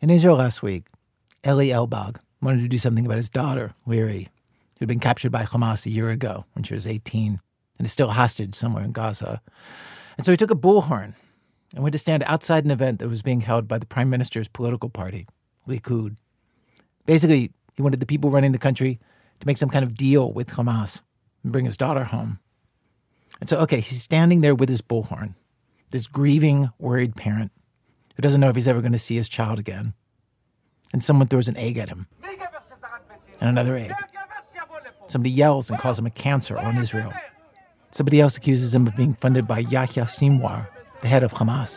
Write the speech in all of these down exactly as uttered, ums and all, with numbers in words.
In Israel last week, Eli Elbag wanted to do something about his daughter, Liri, who'd been captured by Hamas a year ago when she was eighteen and is still a hostage somewhere in Gaza. And so he took a bullhorn and went to stand outside an event that was being held by the prime minister's political party, Likud. Basically, he wanted the people running the country to make some kind of deal with Hamas and bring his daughter home. And so, okay, he's standing there with his bullhorn, this grieving, worried parent who doesn't know if he's ever going to see his child again. And someone throws an egg at him. And another egg. Somebody yells and calls him a cancer on Israel. Somebody else accuses him of being funded by Yahya Sinwar, the head of Hamas.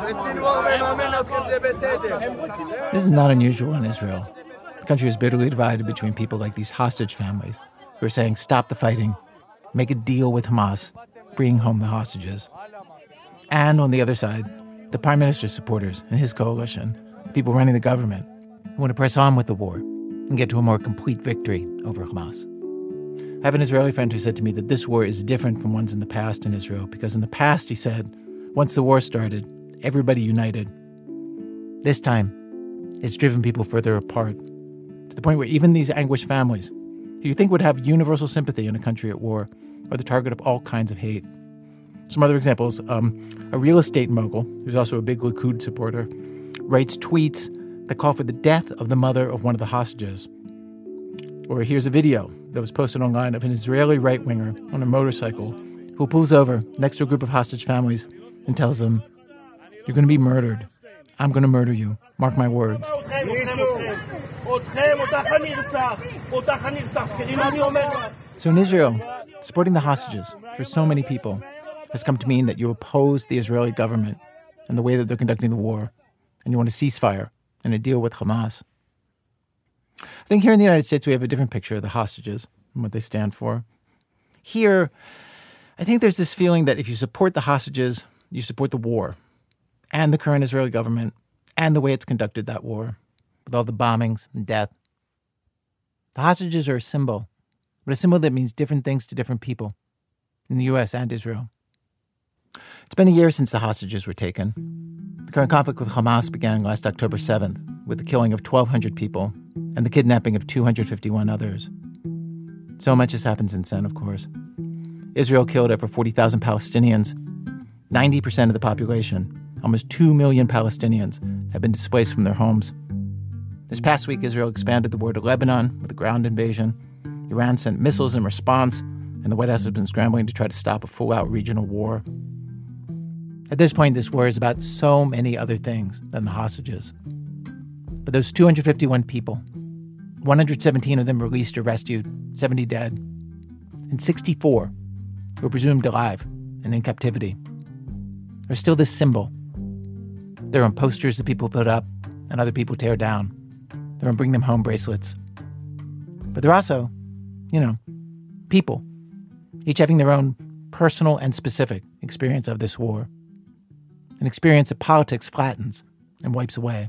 This is not unusual in Israel. The country is bitterly divided between people like these hostage families who are saying, stop the fighting, make a deal with Hamas, bring home the hostages. And on the other side, the prime minister's supporters and his coalition, the people running the government, who want to press on with the war and get to a more complete victory over Hamas. I have an Israeli friend who said to me that this war is different from ones in the past in Israel, because in the past, he said, once the war started, everybody united. This time, it's driven people further apart, to the point where even these anguished families, who you think would have universal sympathy in a country at war, are the target of all kinds of hate. Some other examples, um, a real estate mogul, who's also a big Likud supporter, writes tweets that call for the death of the mother of one of the hostages. Or here's a video that was posted online of an Israeli right-winger on a motorcycle who pulls over next to a group of hostage families and tells them, you're going to be murdered. I'm going to murder you. Mark my words. So in Israel, supporting the hostages for so many people has come to mean that you oppose the Israeli government and the way that they're conducting the war, and you want a ceasefire and a deal with Hamas. I think here in the United States, we have a different picture of the hostages and what they stand for. Here, I think there's this feeling that if you support the hostages, you support the war and the current Israeli government and the way it's conducted that war, with all the bombings and death. The hostages are a symbol, but a symbol that means different things to different people in the U S and Israel. It's been a year since the hostages were taken. The current conflict with Hamas began last October seventh with the killing of twelve hundred people and the kidnapping of two hundred fifty-one others. So much has happened since then, of course. Israel killed over forty thousand Palestinians. ninety percent of the population, almost two million Palestinians, have been displaced from their homes. This past week, Israel expanded the war to Lebanon with a ground invasion. Iran sent missiles in response, and the White House has been scrambling to try to stop a full-out regional war. At this point, this war is about so many other things than the hostages. But those two hundred fifty-one people, one hundred seventeen of them released or rescued, seventy dead, and sixty-four were presumed alive and in captivity, are still this symbol. They're on posters that people put up and other people tear down. They're on bring them home bracelets. But they're also, you know, people, each having their own personal and specific experience of this war, an experience that politics flattens and wipes away.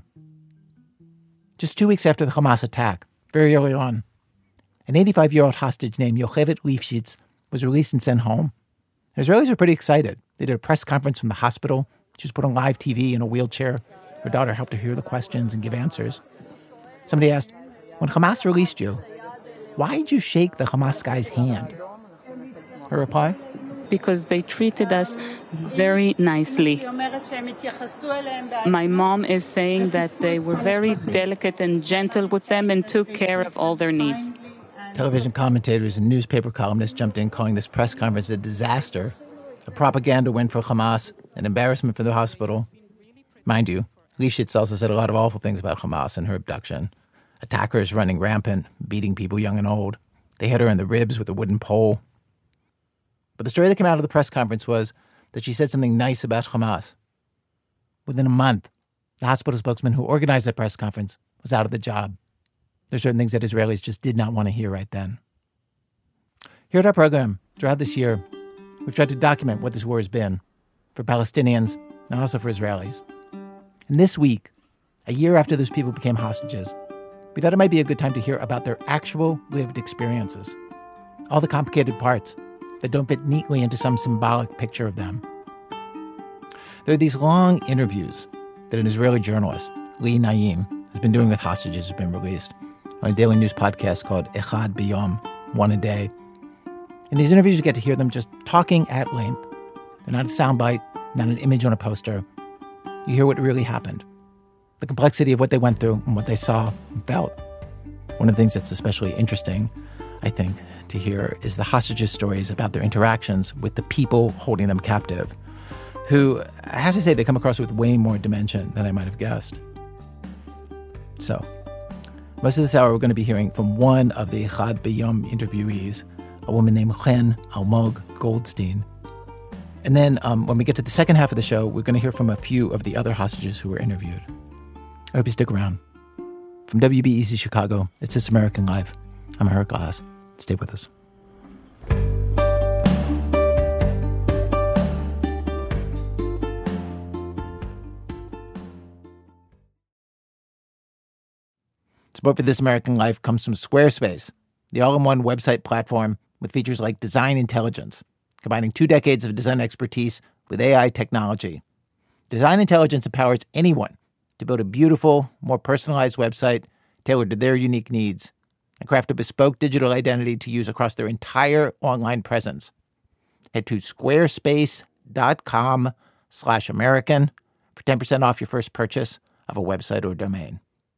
Just two weeks after the Hamas attack, very early on, an eighty-five-year-old hostage named Yocheved Lifshitz was released and sent home. And Israelis were pretty excited. They did a press conference from the hospital. She was put on live T V in a wheelchair. Her daughter helped her hear the questions and give answers. Somebody asked, when Hamas released you, why did you shake the Hamas guy's hand? Her reply? Because they treated us very nicely. My mom is saying that they were very delicate and gentle with them and took care of all their needs. Television commentators and newspaper columnists jumped in, calling this press conference a disaster, a propaganda win for Hamas, an embarrassment for the hospital. Mind you, Lifshitz also said a lot of awful things about Hamas and her abduction. Attackers running rampant, beating people young and old. They hit her in the ribs with a wooden pole. But the story that came out of the press conference was that she said something nice about Hamas. Within a month, the hospital spokesman who organized that press conference was out of the job. There's certain things that Israelis just did not want to hear right then. Here at our program, throughout this year, we've tried to document what this war has been for Palestinians and also for Israelis. And this week, a year after those people became hostages, we thought it might be a good time to hear about their actual lived experiences. All the complicated parts that don't fit neatly into some symbolic picture of them. There are these long interviews that an Israeli journalist, Lee Naim, been doing with hostages has been released on a daily news podcast called Echad B'Yom, One a Day. In these interviews, you get to hear them just talking at length. They're not a soundbite, not an image on a poster. You hear what really happened, the complexity of what they went through and what they saw and felt. One of the things that's especially interesting, I think, to hear is the hostages' stories about their interactions with the people holding them captive, who, I have to say, they come across with way more dimension than I might have guessed. So, most of this hour, we're going to be hearing from one of the Echad B'Yom interviewees, a woman named Chen Almog Goldstein. And then um, when we get to the second half of the show, we're going to hear from a few of the other hostages who were interviewed. I hope you stick around. From W B E Z Chicago, it's This American Life. I'm Eric Glass. Stay with us. Support for This American Life comes from Squarespace, the all-in-one website platform with features like design intelligence, combining two decades of design expertise with A I technology. Design intelligence empowers anyone to build a beautiful, more personalized website tailored to their unique needs and craft a bespoke digital identity to use across their entire online presence. Head to squarespace.com slash American for ten percent off your first purchase of a website or domain.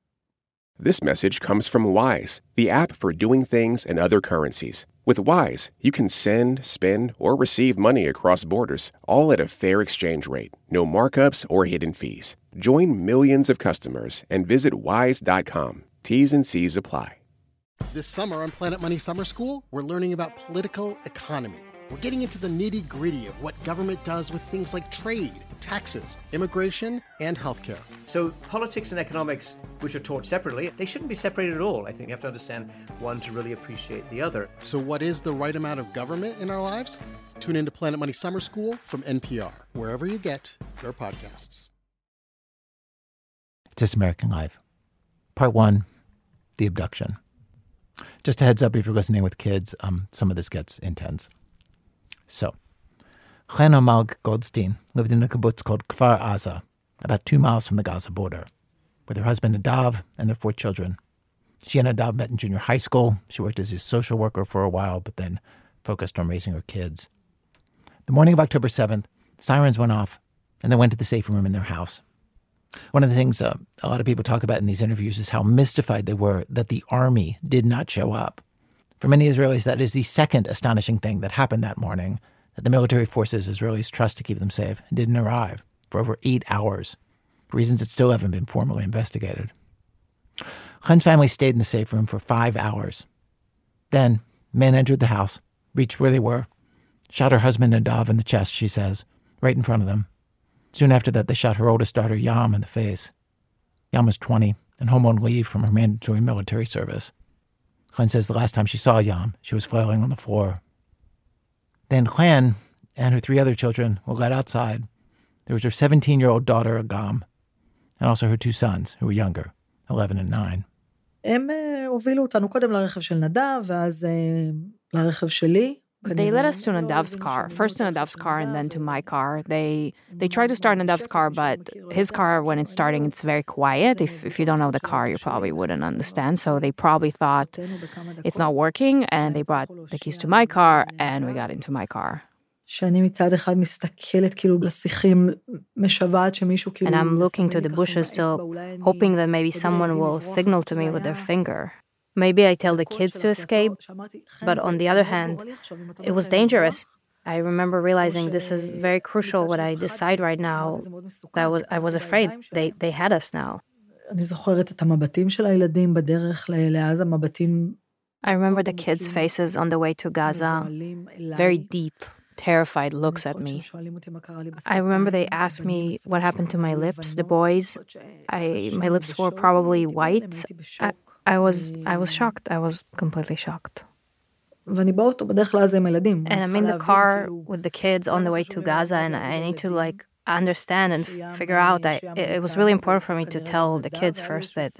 This message comes from Wise, the app for doing things in other currencies. With Wise, you can send, spend, or receive money across borders, all at a fair exchange rate. No markups or hidden fees. Join millions of customers and visit wise dot com. T's and C's apply. This summer on Planet Money Summer School, we're learning about political economy. We're getting into the nitty-gritty of what government does with things like trade, taxes, immigration, and healthcare. So politics and economics, which are taught separately, they shouldn't be separated at all. I think you have to understand one to really appreciate the other. So what is the right amount of government in our lives? Tune into Planet Money Summer School from N P R, wherever you get your podcasts. It's This American Life. Part one, the abduction. Just a heads up, if you're listening with kids, um, some of this gets intense. So, Chen Almog Goldstein lived in a kibbutz called Kfar Aza, about two miles from the Gaza border, with her husband Nadav and their four children. She and Nadav met in junior high school. She worked as a social worker for a while, but then focused on raising her kids. The morning of October seventh, sirens went off, and they went to the safe room in their house. One of the things uh, a lot of people talk about in these interviews is how mystified they were that the army did not show up. For many Israelis, that is the second astonishing thing that happened that morning, that the military forces Israelis trust to keep them safe didn't arrive for over eight hours, for reasons that still haven't been formally investigated. Chen's family stayed in the safe room for five hours. Then, men entered the house, reached where they were, shot her husband Nadav in the chest, she says, right in front of them. Soon after that, they shot her oldest daughter, Yam, in the face. Yam was twenty and home on leave from her mandatory military service. Chen says the last time she saw Yam, she was flailing on the floor. Then Chen and her three other children were led outside. There was her seventeen-year-old daughter, Agam, and also her two sons, who were younger, eleven and nine. הם הובילו אותנו קודם לרכב של נדב, ואז לרכב שלי. They led us to Nadav's car, first to Nadav's car and then to my car. They they tried to start Nadav's car, but his car, when it's starting, it's very quiet. If if you don't know the car, you probably wouldn't understand. So they probably thought it's not working, and they brought the keys to my car, and we got into my car. שאני מצד אחד מסתכלת כאילו בשיחים משוועת שמישהו כאילו... And I'm looking to the bushes still, hoping that maybe someone will signal to me with their finger. Maybe I tell the kids to escape, but on the other hand, it was dangerous. I remember realizing this is very crucial what I decide right now. That was I was afraid. They they had us now. אני זוכרת את המבטים של הילדים בדרך לעזה, מבטים... I remember the kids' faces on the way to Gaza, very deep, terrified looks at me. I remember they asked me what happened to my lips, the boys. I my lips were probably white. I, I was I was shocked. I was completely shocked. ואני באוטו בדרך לעזה עם הילדים. And I'm in the car with the kids on the way to Gaza, and I need to like understand and figure out. I, it was really important for me to tell the kids first that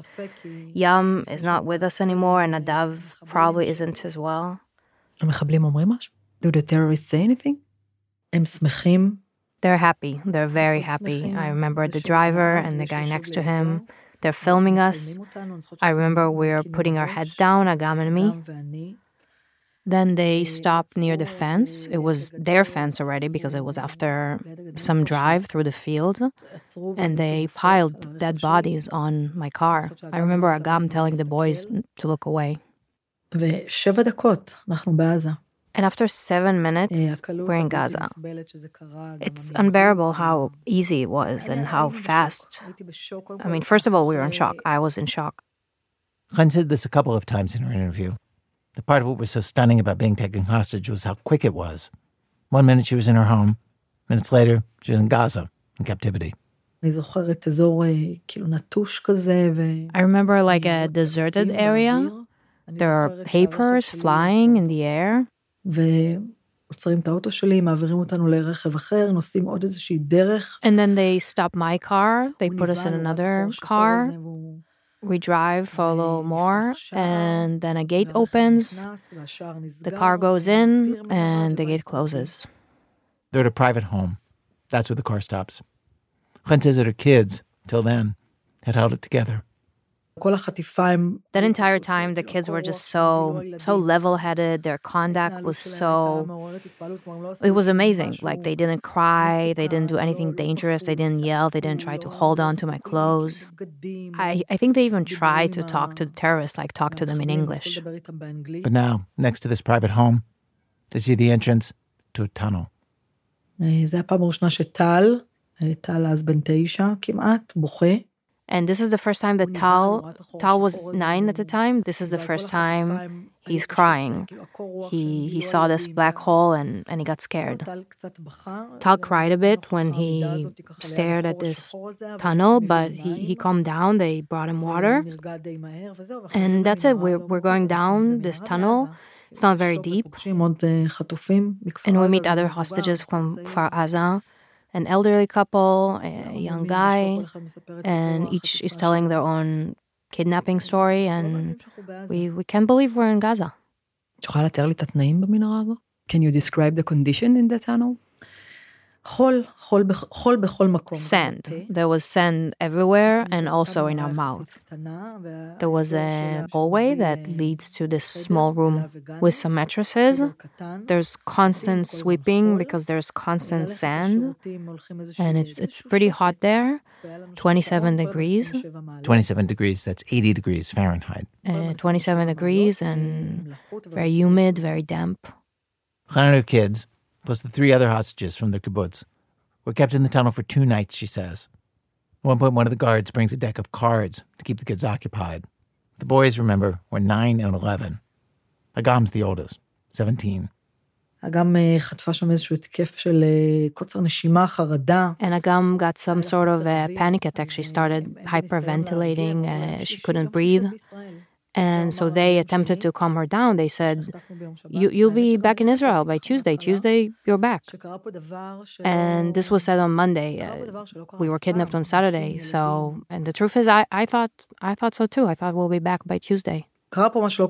Yam is not with us anymore, and Nadav probably isn't as well. המחבלים אומרים משהו? Do the terrorists say anything? הם שמחים. They're happy. They're very happy. I remember the driver and the guy next to him They're filming us. I remember we were putting our heads down, Agam and me. Then they stopped near the fence. It was their fence already because it was after some drive through the fields. And they piled dead bodies on my car. I remember Agam telling the boys to look away. And after seven minutes, we're in Gaza. It's unbearable how easy it was and how fast. I mean, first of all, we were in shock. I was in shock. Chen said this a couple of times in her interview. The part of what was so stunning about being taken hostage was how quick it was. One minute she was in her home. Minutes later, she was in Gaza, in captivity. I remember like a deserted area. There are papers flying in the air. And then they stop my car. They put us in another car. We drive for a little more, and then a gate opens. The car goes in, and the gate closes. They're at a private home. That's where the car stops. Chen says that her kids, till then, had held it together. That entire time, the kids were just so, so level-headed. Their conduct was so... It was amazing. Like, they didn't cry. They didn't do anything dangerous. They didn't yell. They didn't try to hold on to my clothes. I, I think they even tried to talk to the terrorists, like talk to them in English. But now, next to this private home, they see the entrance to a tunnel. And this is the first time that Tal, Tal was nine at the time. This is the first time he's crying. He he saw this black hole and, and he got scared. Tal cried a bit when he stared at this tunnel, but he, he calmed down. They brought him water. And that's it. We're, we're going down this tunnel. It's not very deep. And we meet other hostages from Kfar Aza. An elderly couple, a young guy, and each is telling their own kidnapping story, and we, we can't believe we're in Gaza. Can you describe the condition in the tunnel? Sand. There was sand everywhere and also in our mouth. There was a hallway that leads to this small room with some mattresses. There's constant sweeping because there's constant sand. And it's it's pretty hot there, twenty-seven degrees. twenty-seven degrees, that's eighty degrees Fahrenheit. Uh, twenty-seven degrees and very humid, very damp. Chen and her kids, plus the three other hostages from the kibbutz, were kept in the tunnel for two nights, she says. At one point, one of the guards brings a deck of cards to keep the kids occupied. The boys, remember, were nine and eleven. Agam's the oldest, seventeen. And Agam got some sort of a panic attack. She started hyperventilating. Uh, she couldn't breathe. And so they attempted to calm her down. They said, you, you'll be back in Israel by Tuesday. Tuesday, you're back. And this was said on Monday. Uh, we were kidnapped on Saturday. So, and the truth is, I, I thought I thought so too. I thought we'll be back by Tuesday. We're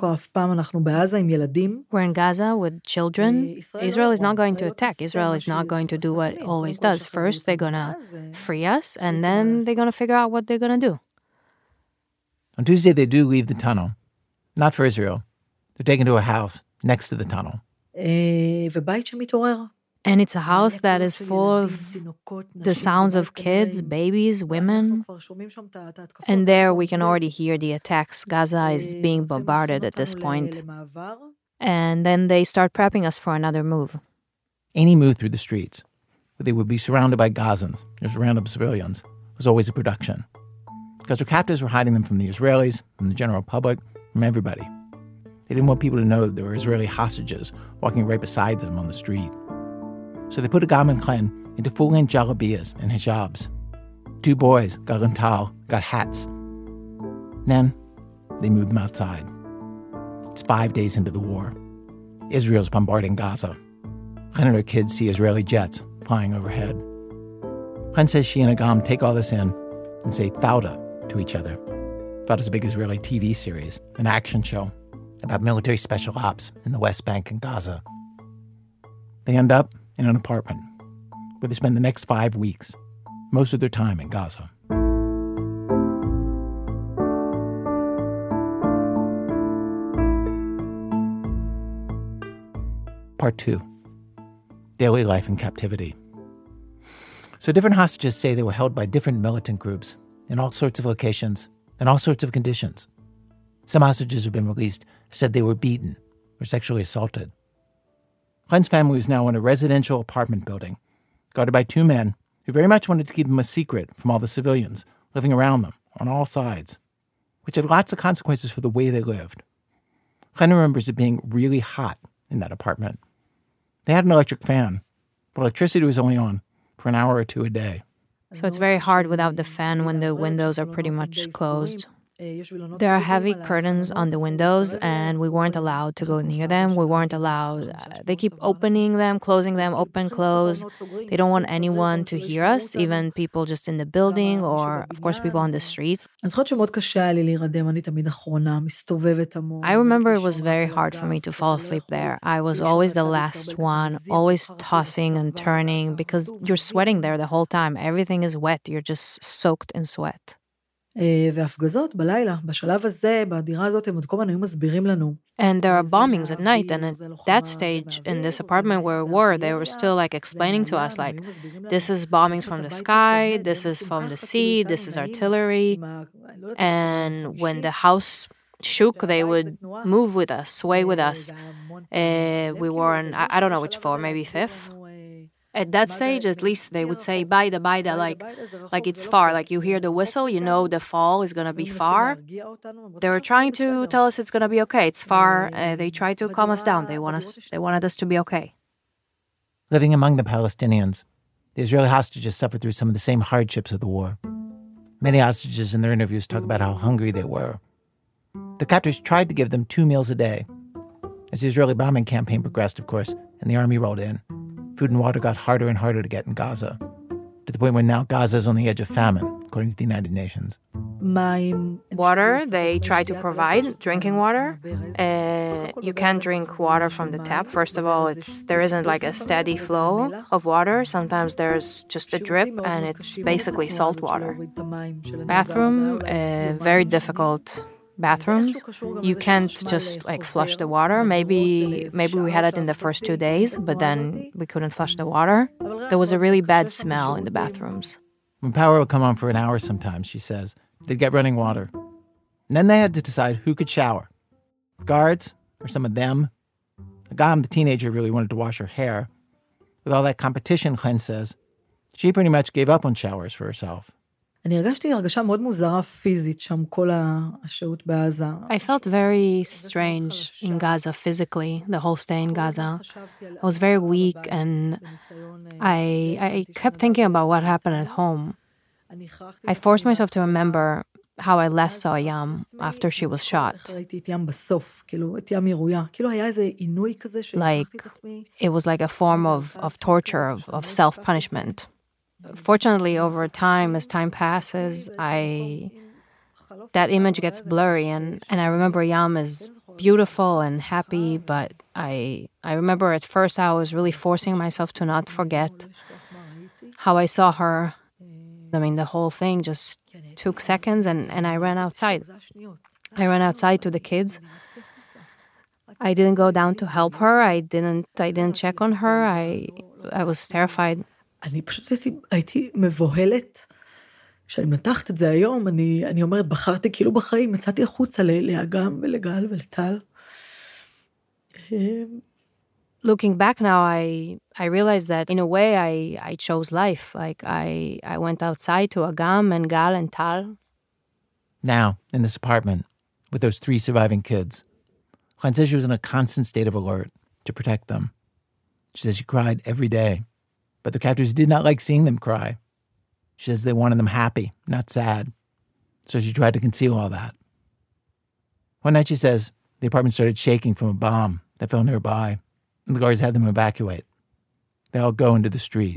in Gaza with children. Israel is not going to attack. Israel is not going to do what it always does. First, they're going to free us, and then they're going to figure out what they're going to do. On Tuesday, they do leave the tunnel. Not for Israel. They're taken to a house next to the tunnel. And it's a house that is full of the sounds of kids, babies, women. And there we can already hear the attacks. Gaza is being bombarded at this point. And then they start prepping us for another move. Any move through the streets, where they would be surrounded by Gazans, just random civilians, was always a production. Because their captors were hiding them from the Israelis, from the general public, from everybody. They didn't want people to know that there were Israeli hostages walking right beside them on the street. So they put Agam and Chen into full-length jalabiyas and hijabs. Two boys, Gal and Tal, got hats. Then they moved them outside. It's five days into the war. Israel's bombarding Gaza. Chen and her kids see Israeli jets flying overhead. Chen says she and Agam take all this in and say Fauda to each other. Fauda's a big Israeli T V series, an action show about military special ops in the West Bank and Gaza. They end up in an apartment where they spend the next five weeks, most of their time in Gaza. part two. Daily life in captivity. So different hostages say they were held by different militant groups in all sorts of locations and all sorts of conditions. Some hostages who've been released said they were beaten or sexually assaulted. Chen's family was now in a residential apartment building, guarded by two men who very much wanted to keep them a secret from all the civilians living around them on all sides, which had lots of consequences for the way they lived. Chen remembers it being really hot in that apartment. They had an electric fan, but electricity was only on for an hour or two a day. So it's very hard without the fan when the windows are pretty much closed. There are heavy curtains on the windows, and we weren't allowed to go near them. We weren't allowed. Uh, they keep opening them, closing them, open, close. They don't want anyone to hear us, even people just in the building or, of course, people on the streets. I remember it was very hard for me to fall asleep there. I was always the last one, always tossing and turning because you're sweating there the whole time. Everything is wet. You're just soaked in sweat. And there are bombings at night, and at that stage, in this apartment where we were, they were still like explaining to us, like, this is bombings from the sky, this is from the sea, this is artillery. And when the house shook, they would move with us, sway with us. Uh, we were on, I, I don't know which floor, maybe fifth. At that stage, at least, they would say, baida, baida, like, like it's far. Like, you hear the whistle, you know the fall is going to be far. They were trying to tell us it's going to be okay. It's far. Uh, they tried to calm us down. They want us. They wanted us to be okay. Living among the Palestinians, the Israeli hostages suffered through some of the same hardships of the war. Many hostages in their interviews talk about how hungry they were. The captors tried to give them two meals a day. As the Israeli bombing campaign progressed, of course, and the army rolled in, food and water got harder and harder to get in Gaza, to the point where now Gaza is on the edge of famine, according to the United Nations. Water, they try to provide, drinking water. Uh, you can't drink water from the tap. First of all, it's there isn't like a steady flow of water. Sometimes there's just a drip, and it's basically salt water. Bathroom, uh, very difficult bathrooms. You can't just like flush the water. Maybe maybe we had it in the first two days, but then we couldn't flush the water. There was a really bad smell in the bathrooms. When power would come on for an hour sometimes, she says, they'd get running water. And then they had to decide who could shower. The guards, or some of them. Agam, the teenager, really wanted to wash her hair. With all that competition, Chen says, she pretty much gave up on showers for herself. I felt very strange in Gaza physically, the whole stay in Gaza. I was very weak, and I, I kept thinking about what happened at home. I forced myself to remember how I last saw Yam after she was shot. Like, it was like a form of, of torture, of, of self-punishment. Fortunately, over time, as time passes, I that image gets blurry, and, and I remember Yam as beautiful and happy, but I I remember at first I was really forcing myself to not forget how I saw her. I mean, the whole thing just took seconds, and, and I ran outside. I ran outside to the kids. I didn't go down to help her. I didn't I didn't check on her. I I was terrified. אני פשוט הייתי, הייתי מבוהלת. כשאני מנתחת את זה היום, אני, אני אומרת, בחרתי כאילו בחיים, יצאתי החוצה לאגם ולגל ולטל. Looking back now, I I realized that in a way I, I chose life. Like I, I went outside to Agam and Gal and Tal. Now, in this apartment, with those three surviving kids, Chen says she was in a constant state of alert to protect them. She says she cried every day. But the captors did not like seeing them cry. She says they wanted them happy, not sad. So she tried to conceal all that. One night, she says, the apartment started shaking from a bomb that fell nearby, and the guards had them evacuate. They all go into the street.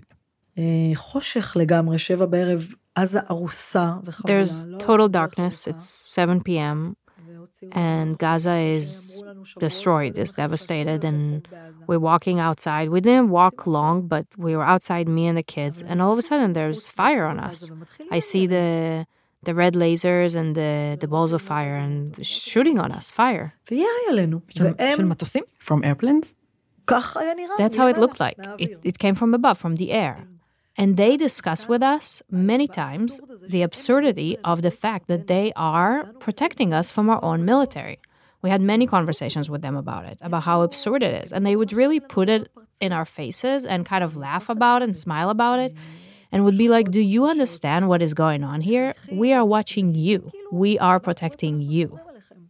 There's total darkness. It's seven p.m. and Gaza is destroyed, is devastated, and we're walking outside. We didn't walk long, but we were outside, me and the kids, and all of a sudden there's fire on us. I see the the red lasers and the, the balls of fire and shooting on us, fire. From airplanes? That's how it looked like. It, it came from above, from the air. And they discuss with us many times the absurdity of the fact that they are protecting us from our own military. We had many conversations with them about it, about how absurd it is. And they would really put it in our faces and kind of laugh about it and smile about it. And would be like, do you understand what is going on here? We are watching you. We are protecting you.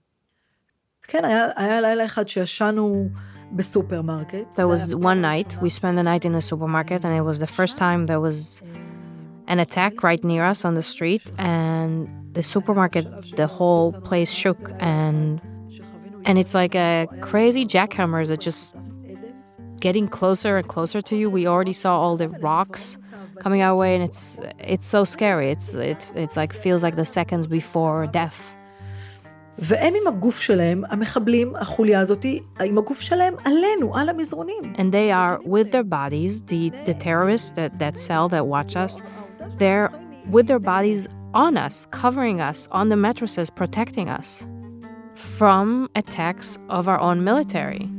There was one night, we spent the night in a supermarket, and it was the first time there was an attack right near us on the street, and the supermarket, the whole place shook, and and it's like a crazy jackhammers that just getting closer and closer to you. We already saw all the rocks coming our way, and it's it's so scary. It's it it's like feels like the seconds before death. והם עם הגוף שלהם, המחבלים, החוליה הזאת, עם הגוף שלהם עלינו, על המזרונים. And they are with their bodies, the, the terrorists, that, that cell that watch us, they're with their bodies on us, covering us, on the mattresses, protecting us from attacks of our own military.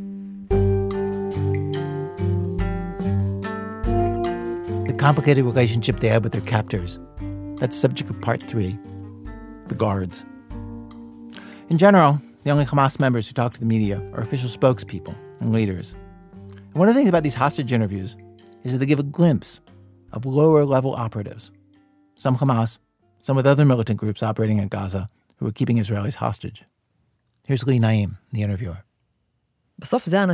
The complicated relationship they had with their captors. That's subject of part three, the guards. In general, the only Hamas members who talk to the media are official spokespeople and leaders. And one of the things about these hostage interviews is that they give a glimpse of lower-level operatives. Some Hamas, some with other militant groups operating in Gaza who are keeping Israelis hostage. Here's Lee Naim, the interviewer. At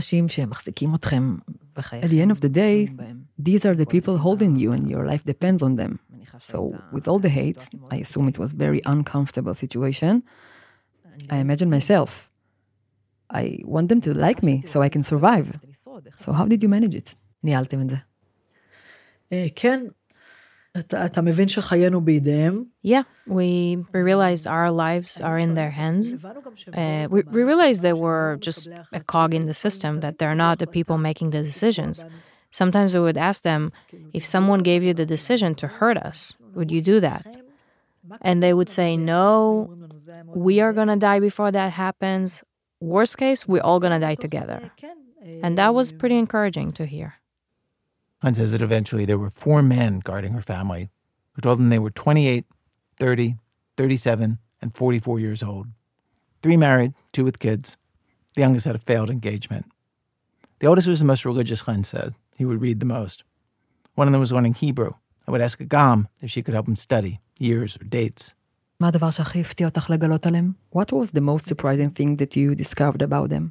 the end of the day, these are the people holding you and your life depends on them. So with all the hate, I assume it was a very uncomfortable situation. I imagine myself. I want them to like me so I can survive. So how did you manage it? ניהלתם את זה? כן. אתה מבין שחיינו בידיהם? Yeah, we, we realized our lives are in their hands. Uh, we, we realized they were just a cog in the system, that they're not the people making the decisions. Sometimes we would ask them, if someone gave you the decision to hurt us, would you do that? And they would say, no, we are going to die before that happens. Worst case, we're all going to die together. And that was pretty encouraging to hear. Han says that eventually there were four men guarding her family who told them they were twenty-eight, thirty, thirty-seven, and forty-four years old. Three married, two with kids. The youngest had a failed engagement. The oldest was the most religious, Han said. He would read the most. One of them was learning Hebrew. I would ask Agam if she could help him study, years or dates. What was the most surprising thing that you discovered about them?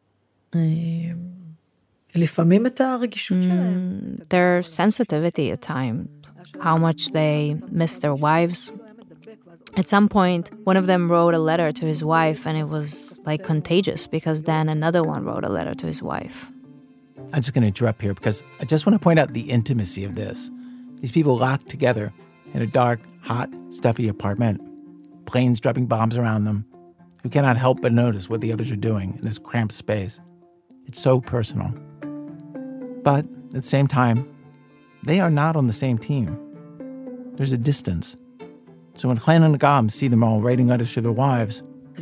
Mm, their sensitivity at times, how much they miss their wives. At some point, one of them wrote a letter to his wife, and it was like contagious because then another one wrote a letter to his wife. I'm just going to interrupt here because I just want to point out the intimacy of this. These people locked together in a dark, hot, stuffy apartment, planes dropping bombs around them, who cannot help but notice what the others are doing in this cramped space. It's so personal. But at the same time, they are not on the same team. There's a distance. So when Chaim and Agam see them all writing letters to their wives,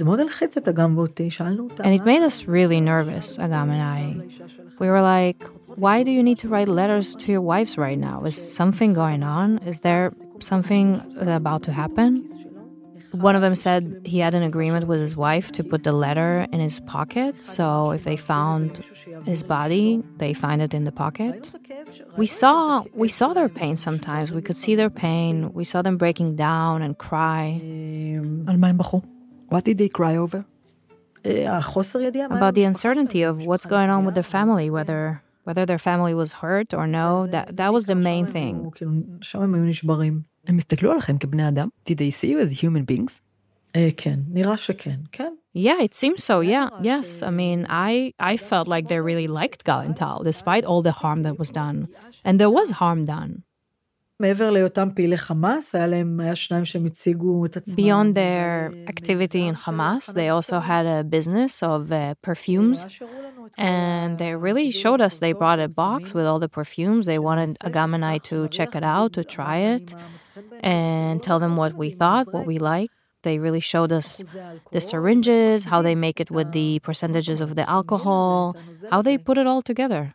and it made us really nervous, Agam and I. We were like, why do you need to write letters to your wives right now? Is something going on? Is there something about to happen? One of them said he had an agreement with his wife to put the letter in his pocket, so if they found his body, they find it in the pocket. We saw we saw their pain sometimes. We could see their pain. We saw them breaking down and cry. What did they cry over? About the uncertainty of what's going on with their family, whether whether their family was hurt or no. That that was the main thing. הם הסתכלו עליכם כבני אדם? Did they see you as human beings? כן, נראה שכן, כן. Yeah, it seems so, yeah, yes. I mean, I, I felt like they really liked Gal and Tal, despite all the harm that was done. And there was harm done. מעבר להיותם פעילי חמאס, היה להם, היה שניים שהם הציגו את עצמם. Beyond their activity in Hamas, they also had a business of uh, perfumes. And they really showed us, they brought a box with all the perfumes. They wanted Agam and I to check it out, to try it, and tell them what we thought, what we liked. They really showed us the syringes, how they make it with the percentages of the alcohol, how they put it all together.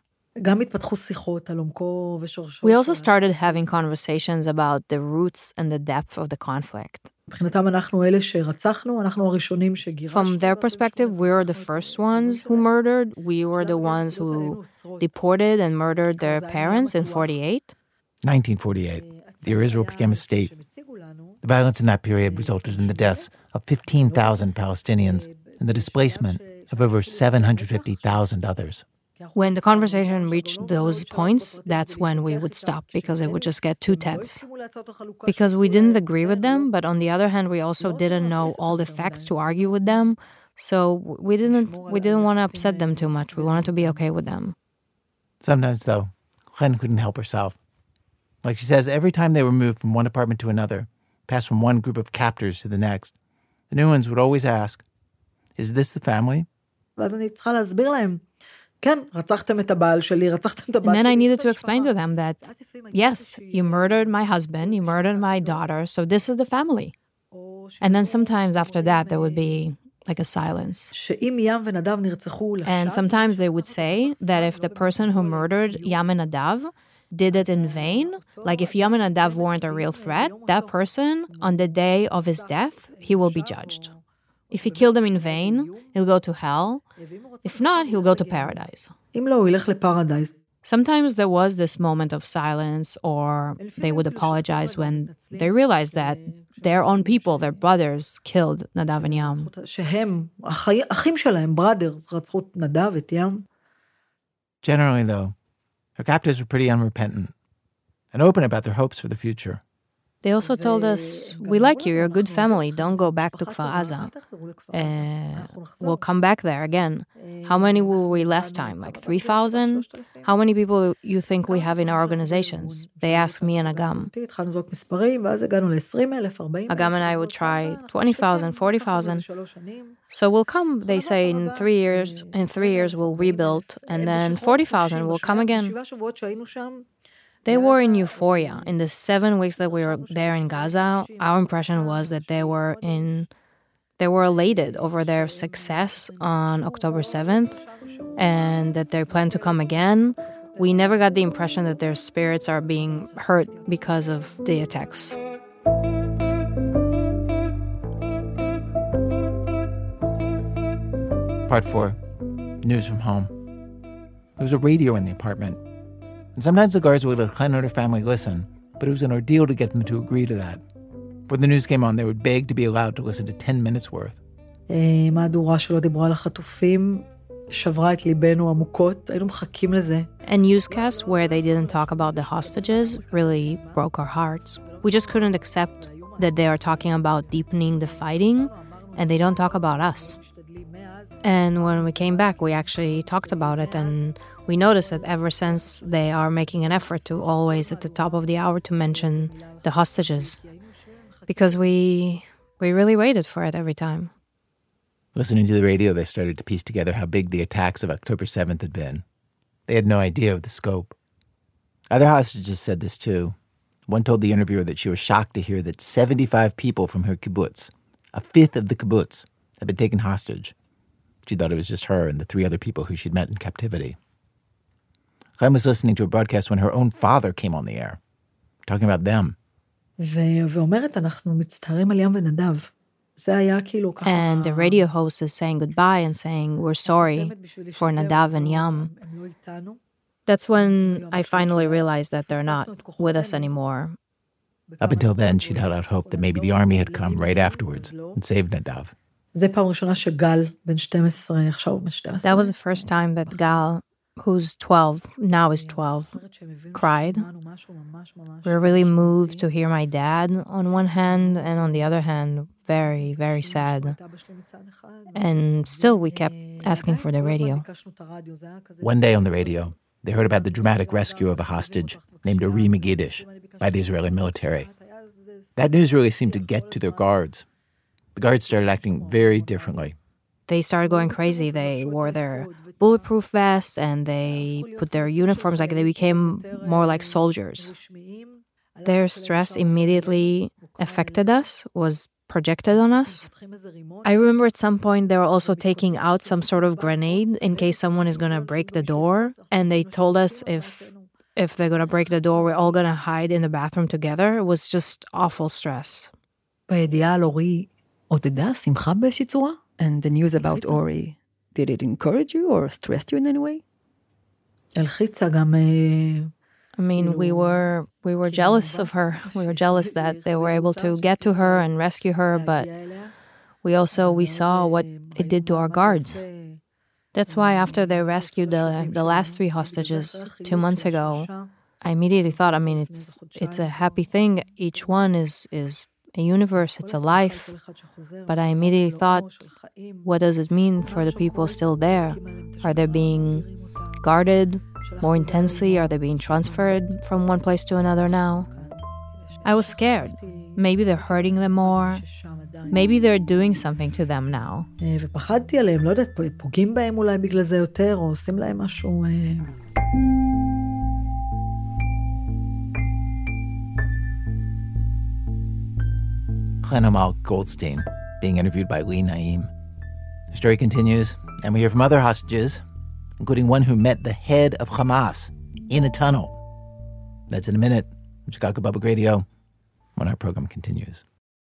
We also started having conversations about the roots and the depth of the conflict. From their perspective, we were the first ones who murdered. We were the ones who deported and murdered their parents in forty-eight. nineteen forty-eight, the year Israel became a state. The violence in that period resulted in the deaths of fifteen thousand Palestinians and the displacement of over seven hundred fifty thousand others. When the conversation reached those points, that's when we would stop, because it would just get too tense. Because we didn't agree with them, but on the other hand, we also didn't know all the facts to argue with them. So we didn't we didn't want to upset them too much. We wanted to be okay with them. Sometimes, though, Chen couldn't help herself. Like she says, every time they were moved from one apartment to another, passed from one group of captors to the next, the new ones would always ask, "Is this the family?" And then I needed to explain to them that, yes, you murdered my husband, you murdered my daughter, so this is the family. And then sometimes after that, there would be like a silence. And sometimes they would say that if the person who murdered Yam and Nadav did it in vain, like if Yam and Nadav weren't a real threat, that person, on the day of his death, he will be judged. If he killed them in vain, he'll go to hell. If not, he'll go to paradise. Sometimes there was this moment of silence, or they would apologize when they realized that their own people, their brothers, killed Nadav and Yam. Generally, though, her captors were pretty unrepentant and open about their hopes for the future. They also told us, we like you, you're a good family, don't go back to Kfar Aza. Uh, we'll come back there again. How many were we last time? Like three thousand? How many people you think we have in our organizations? They asked me and Agam. Agam and I would try twenty thousand, forty thousand. So we'll come, they say, in three years, in three years we'll rebuild, and then forty thousand will come again. They were in euphoria. In the seven weeks that we were there in Gaza, our impression was that they were in, they were elated over their success on October seventh, and that they plan to come again. We never got the impression that their spirits are being hurt because of the attacks. Part four, news from home. There was a radio in the apartment. And sometimes the guards would let Chen and her family listen, but it was an ordeal to get them to agree to that. When the news came on, they would beg to be allowed to listen to ten minutes worth. And newscasts where they didn't talk about the hostages really broke our hearts. We just couldn't accept that they are talking about deepening the fighting, and they don't talk about us. And when we came back, we actually talked about it, and we noticed that ever since they are making an effort to always at the top of the hour to mention the hostages, because we we really waited for it every time. Listening to the radio, they started to piece together how big the attacks of October seventh had been. They had no idea of the scope. Other hostages said this too. One told the interviewer that she was shocked to hear that seventy-five people from her kibbutz, a fifth of the kibbutz, had been taken hostage. She thought it was just her and the three other people who she'd met in captivity. Chaim was listening to a broadcast when her own father came on the air, talking about them. And the radio host is saying goodbye and saying, we're sorry for Nadav and Yam. That's when I finally realized that they're not with us anymore. Up until then, she'd held out hope that maybe the army had come right afterwards and saved Nadav. That was the first time that Gal, who's twelve, now is twelve, cried. We were really moved to hear my dad on one hand, and on the other hand, very, very sad. And still, we kept asking for the radio. One day on the radio, they heard about the dramatic rescue of a hostage named Uri Megidish by the Israeli military. That news really seemed to get to their guards. The guards started acting very differently. They started going crazy. They wore their bulletproof vests and they put their uniforms, like they became more like soldiers. Their stress immediately affected us, was projected on us. I remember at some point they were also taking out some sort of grenade in case someone is going to break the door. And they told us if if they're going to break the door, we're all going to hide in the bathroom together. It was just awful stress. בידיעה על אורי עודדה שמחה באיזושהי צורה? And the news about Ori, did it encourage you or stress you in any way? הלחיצה גם... I mean, we were we were jealous of her. We were jealous that they were able to get to her and rescue her, but we also we saw what it did to our guards. That's why after they rescued the the last three hostages two months ago, I immediately thought, I mean, it's it's a happy thing. Each one is is a universe, it's a life. But I immediately thought, what does it mean for the people still there? Are they being guarded more intensely? Are they being transferred from one place to another now? I was scared. Maybe they're hurting them more. Maybe they're doing something to them now. ופחדתי עליהם, לא יודעת, פוגעים בהם אולי בגלל זה יותר, או עושים להם משהו... Chen Amal Goldstein, being interviewed by Lee Naim. The story continues, and we hear from other hostages, including one who met the head of Hamas in a tunnel. That's in a minute. Chicago Public Radio, when our program continues.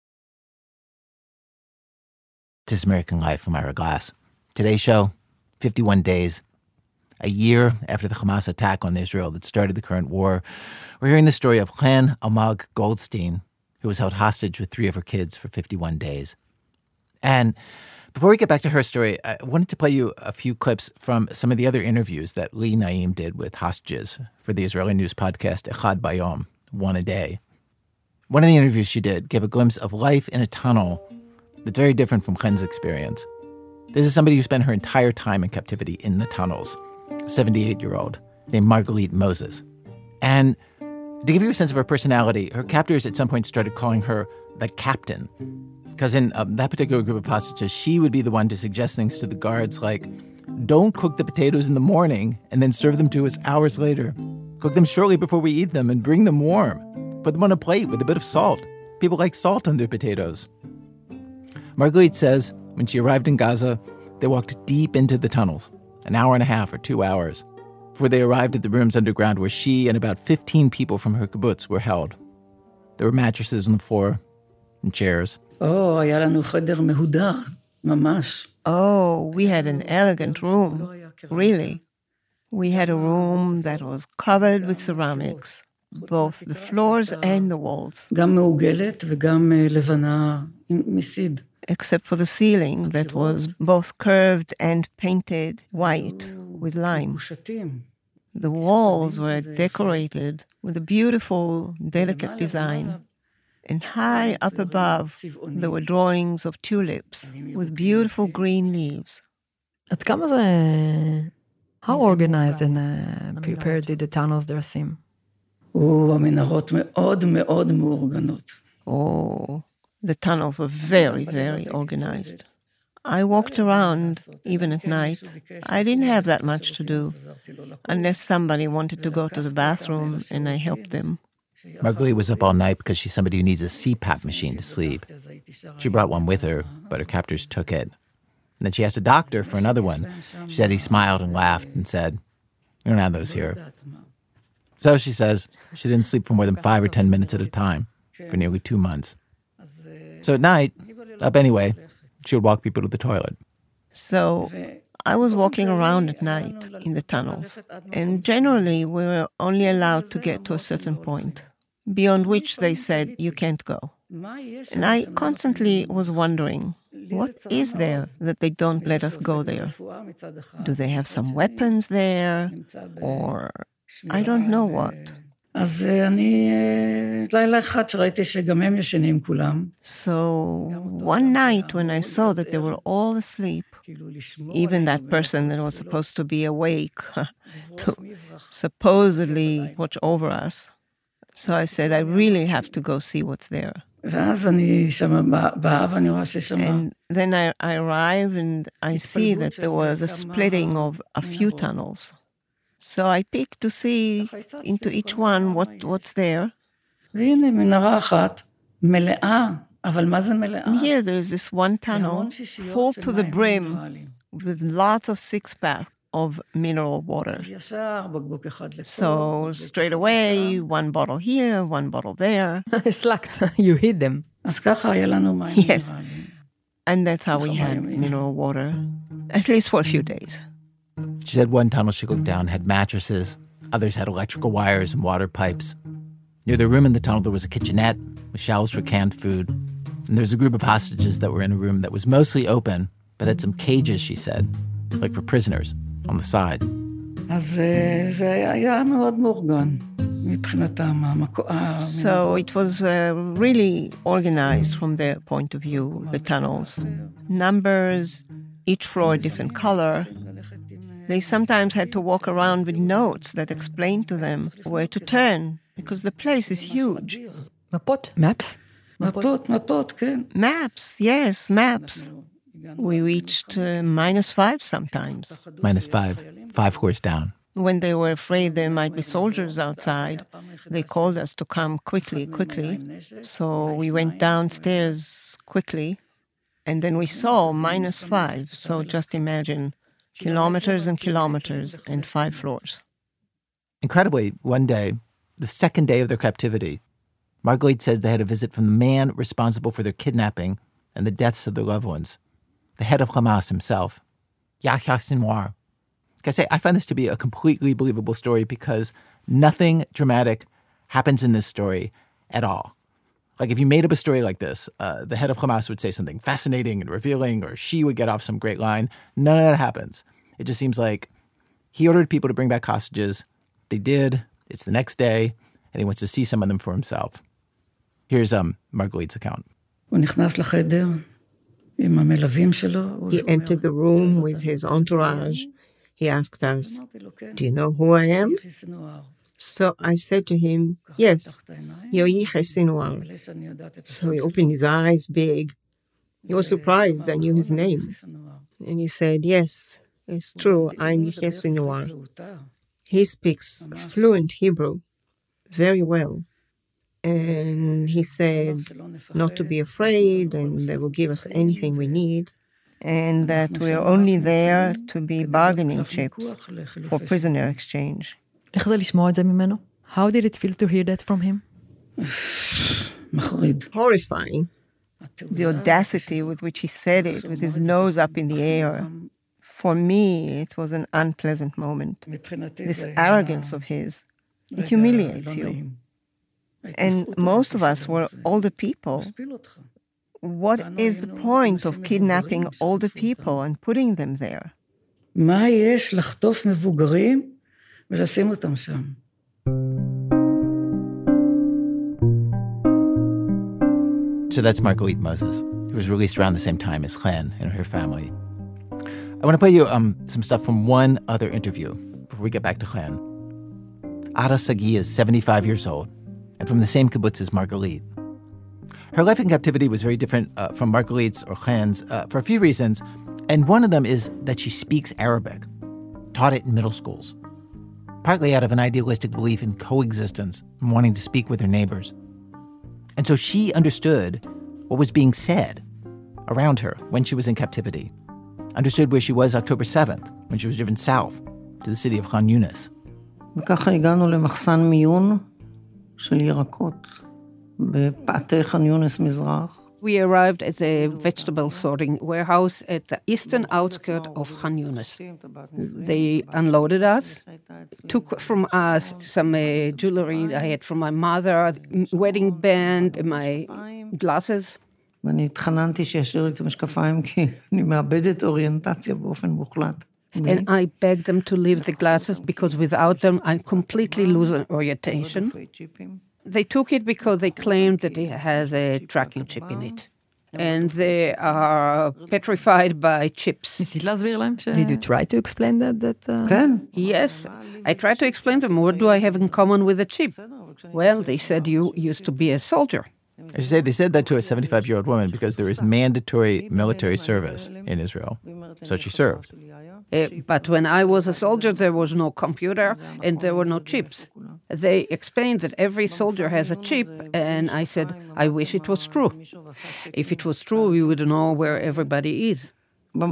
This is American Life from Ira Glass. Today's show, fifty-one days, a year after the Hamas attack on Israel that started the current war. We're hearing the story of Chen Amal Goldstein, who was held hostage with three of her kids for fifty-one days. And before we get back to her story, I wanted to play you a few clips from some of the other interviews that Lee Naim did with hostages for the Israeli news podcast Echad Bayom, One a Day. One of the interviews she did gave a glimpse of life in a tunnel that's very different from Chen's experience. This is somebody who spent her entire time in captivity in the tunnels, a seventy-eight-year-old named Margalit Moses. And to give you a sense of her personality, her captors at some point started calling her the captain. Because in um, that particular group of hostages, she would be the one to suggest things to the guards like, don't cook the potatoes in the morning and then serve them to us hours later. Cook them shortly before we eat them and bring them warm. Put them on a plate with a bit of salt. People like salt on their potatoes. Margalit says when she arrived in Gaza, they walked deep into the tunnels, an hour and a half or two hours. Before they arrived at the rooms underground where she and about fifteen people from her kibbutz were held. There were mattresses on the floor and chairs. Oh, היה לנו חדר מהודר, ממש. Oh, we had an elegant room, really. We had a room that was covered with ceramics, both the floors and the walls. גם מעוגלת וגם לבנה מסיד. Except for the ceiling that was both curved and painted white with lime. The walls were decorated with a beautiful, delicate design. And high up above, there were drawings of tulips with beautiful green leaves. עד כמה זה... How organized and uh, prepared did the tunnels there seem? Oh, המנהרות מאוד מאוד מאורגנות. Oh, the tunnels were very, very organized. I walked around, even at night. I didn't have that much to do, unless somebody wanted to go to the bathroom and I helped them. Margalit was up all night because she's somebody who needs a C PAP machine to sleep. She brought one with her, but her captors took it. And then she asked a doctor for another one. She said he smiled and laughed and said, "We don't have those here." So she says she didn't sleep for more than five or ten minutes at a time for nearly two months. So at night, up anyway, she would walk people to the toilet. So I was walking around at night in the tunnels, and generally we were only allowed to get to a certain point, beyond which they said you can't go. And I constantly was wondering, what is there that they don't let us go there? Do they have some weapons there? Or I don't know what. אז אני, לילה אחד שראיתי שגם הם ישנים כולם. So, one night when I saw that they were all asleep, even that person that was supposed to be awake, to supposedly watch over us, so I said, I really have to go see what's there. ואז אני שם באה ואני רואה ששם... And then I, I arrive and I see that there was a splitting of a few tunnels. So I peeked to see into each one what, what's there. והנה מנהרה אחת מלאה And here there's this one tunnel full to the brim with lots of six-pack of mineral water. So straight away, one bottle here, one bottle there. Slacked. You hid them. Yes. And that's how we had mineral water, at least for a few days. She said one tunnel she looked down had mattresses. Others had electrical wires and water pipes. Near the room in the tunnel, there was a kitchenette with shelves for canned food. And there was a group of hostages that were in a room that was mostly open, but had some cages, she said, like for prisoners, on the side. So it was uh, really organized from their point of view, the tunnels. Numbers, each floor a different color. They sometimes had to walk around with notes that explained to them where to turn, because the place is huge. Mapot? Maps? Mapot, mapot, כן. Maps, yes, maps. We reached uh, minus five sometimes. Minus five, five floors down. When they were afraid there might be soldiers outside, they called us to come quickly, quickly. So we went downstairs quickly, and then we saw minus five. So just imagine kilometers and kilometers and five floors. Incredibly, one day, the second day of their captivity, Margalit says they had a visit from the man responsible for their kidnapping and the deaths of their loved ones, the head of Hamas himself, Yahya Sinwar. Like I say, I find this to be a completely believable story because nothing dramatic happens in this story at all. Like if you made up a story like this, uh, the head of Hamas would say something fascinating and revealing, or she would get off some great line. None of that happens. It just seems like he ordered people to bring back hostages. They did. It's the next day, and he wants to see some of them for himself. Here's um, Margalit's account. He entered the room with his entourage. He asked us, "Do you know who I am?" So I said to him, "Yes, you're Yahya Sinwar." So he opened his eyes big. He was surprised I knew his name. And he said, "Yes, it's true, I'm Yahya Sinwar." He speaks fluent Hebrew very well. And he said not to be afraid and they will give us anything we need. And that we're only there to be bargaining chips for prisoner exchange. איך זה לשמוע את זה ממנו? How did it feel to hear that from him? Horrifying. The audacity with which he said it, with his nose up in the air. For me, it was an unpleasant moment. This arrogance of his, it humiliates you. And most of us were older people. What is the point of kidnapping older people and putting them there? מה יש לחטוף מבוגרים ולשים אותם שם? So that's Margalit Moses, who was released around the same time as Chen and her family. I want to play you um, some stuff from one other interview before we get back to Chen. Ada Sagi is seventy-five years old and from the same kibbutz as Margalit. Her life in captivity was very different uh, from Margalit's or Chen's uh, for a few reasons, and one of them is that she speaks Arabic, taught it in middle schools, partly out of an idealistic belief in coexistence and wanting to speak with her neighbors. And so she understood what was being said around her when she was in captivity, understood where she was October seventh, when she was driven south to the city of Khan Yunis. וככה הגענו למחסן מיון של ירקות. We arrived at the vegetable sorting warehouse at the eastern outskirts of Khan Yunis. They unloaded us, took from us some uh, jewelry I had from my mother, wedding band, my glasses. ואני התחננתי שישאיר לי את המשקפיים כי אני מאבדת אוריינטציה באופן מוחלט. And I begged them to leave the glasses because without them I completely lose orientation. They took it because they claimed that it has a tracking chip in it. And they are petrified by chips. Did you try to explain that? that uh... Yes. I tried to explain to them, what do I have in common with a chip? Well, they said you used to be a soldier. I should say they said that to a seventy-five-year-old woman because there is mandatory military service in Israel. So she served. Uh, but when I was a soldier, there was no computer and there were no chips. They explained that every soldier has a chip, and I said, I wish it was true. If it was true, we would know where everybody is. In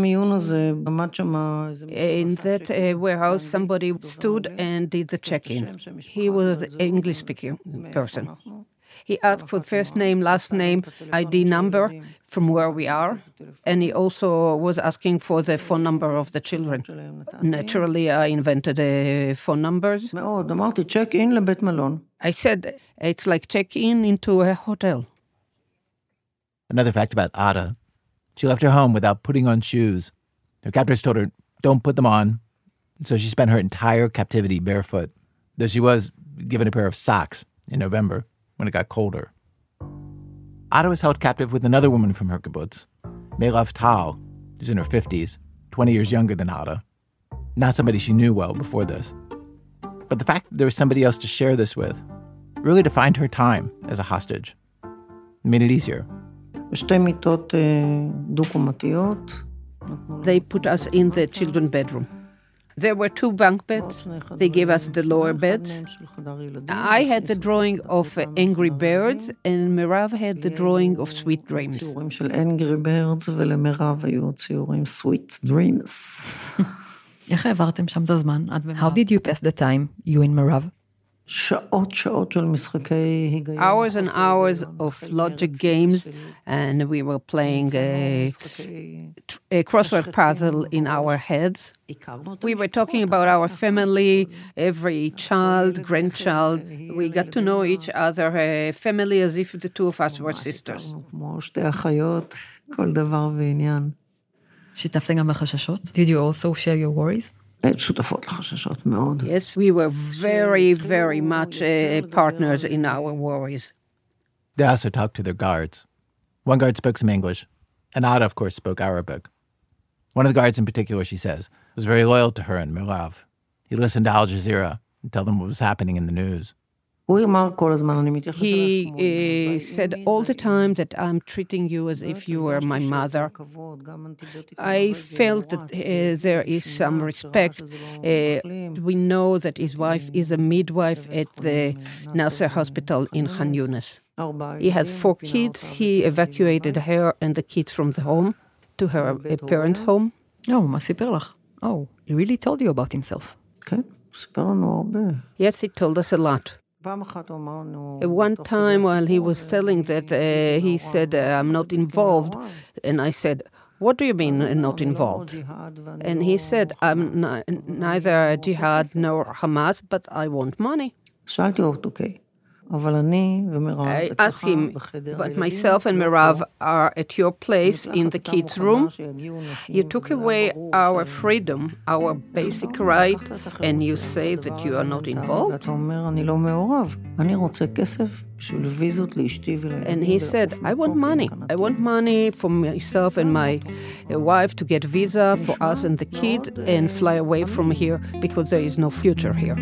that uh, warehouse, somebody stood and did the check-in. He was an English-speaking person. He asked for first name, last name, I D number from where we are, and he also was asking for the phone number of the children. Naturally, I invented uh, phone numbers. I said, it's like check-in into a hotel. Another fact about Ada. She left her home without putting on shoes. Her captors told her, don't put them on. So she spent her entire captivity barefoot, though she was given a pair of socks in November when it got colder. Ada was held captive with another woman from her kibbutz, Meirav Tal, who's in her fifties, twenty years younger than Ada. Not somebody she knew well before this. But the fact that there was somebody else to share this with really defined her time as a hostage. It made it easier. They put us in the children's bedroom. There were two bunk beds. They gave us the lower beds. I had the drawing of uh, Angry Birds, and Meirav had the drawing of Sweet Dreams. Sweet Dreams. How did you pass the time, you and Meirav? Hours and hours of logic games, and we were playing a, a crossword puzzle in our heads. We were talking about our family, every child, grandchild. We got to know each other, a family as if the two of us were sisters. שיתפתם גם בחששות? Did you also share your worries? Yes, we were very, very much uh, partners in our worries. They also talked to their guards. One guard spoke some English, and Ada, of course, spoke Arabic. One of the guards in particular, she says, was very loyal to her and Meirav. He listened to Al Jazeera and tell them what was happening in the news. He uh, said all the time that I'm treating you as if you were my mother. I felt that uh, there is some respect. Uh, we know that his wife is a midwife at the Nasser Hospital in Khan Yunis. He has four kids. He evacuated her and the kids from the home to her uh, parents' home. Oh, מה סיפר לך? Oh, he really told you about himself. Yes, he told us a lot. One time while he was telling that, uh, he said, uh, I'm not involved. And I said, what do you mean uh, not involved? And he said, I'm n- neither jihad nor Hamas, but I want money. I asked him, but myself and Meirav are at your place in the kids' room. You took away our freedom, our basic right, and you say that you are not involved? And he said, I want money. I want money for myself and my wife to get visa for us and the kid and fly away from here because there is no future here.